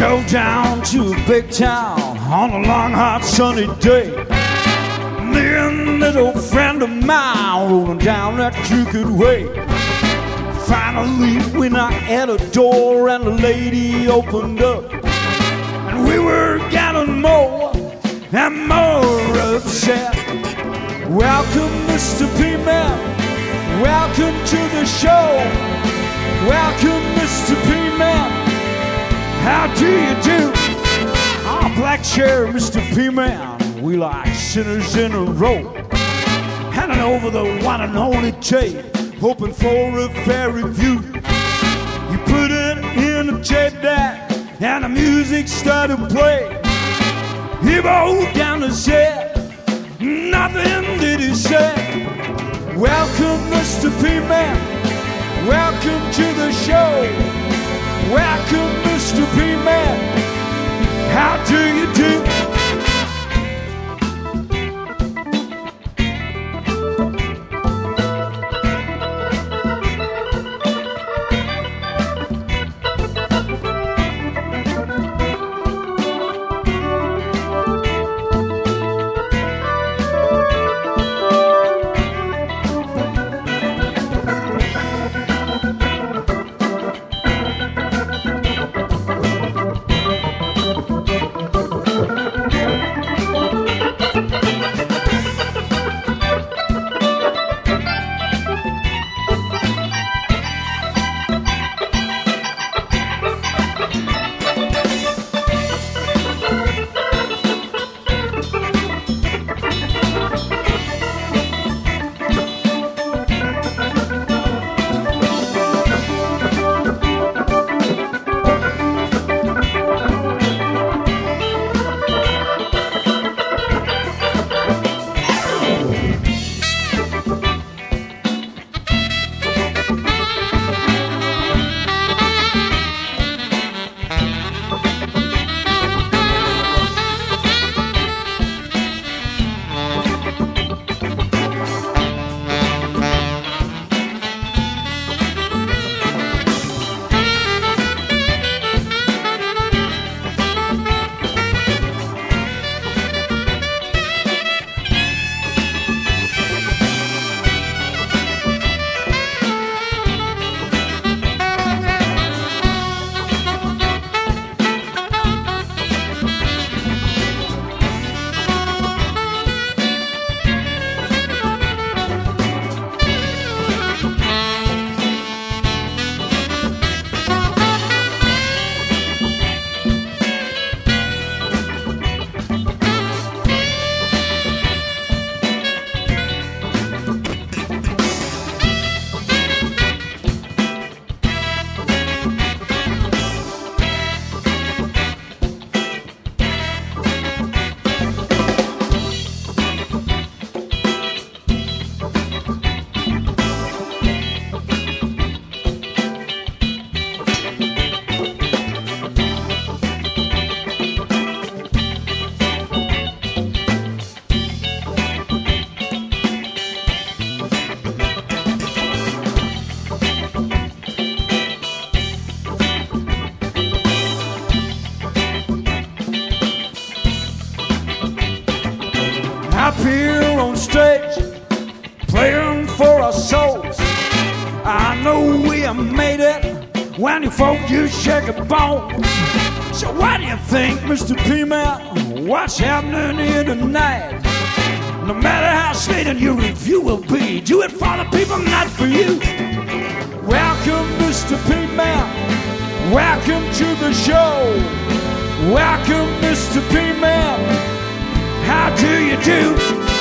Drove down to a big town on a long, hot, sunny day. Me and this old friend of mine rolling down that crooked way. Finally, we knocked at a door and the lady opened up. And we were getting more and more upset. Welcome, Mr. P-Man. Welcome to the show. Welcome, Mr. P-Man. How do you do? Oh, black chair, Mr. P-Man. We like sinners in a row. Handing over the one and only tape, hoping for a fair review. You put it in the tape deck, and the music started playing. He bowed down his head, nothing did he say. Welcome, Mr. P-Man. Welcome to the show. Welcome, Mr. P-Man. How do you do? Up here on stage, playing for our souls. I know we have made it when you folk you shake a bone. So what do you think, Mr. P-Man? What's happening here tonight? No matter how slated your review will be, do it for the people, not for you. Welcome, Mr. P-Man. Welcome to the show. Welcome, Mr. P-Man. How do you do?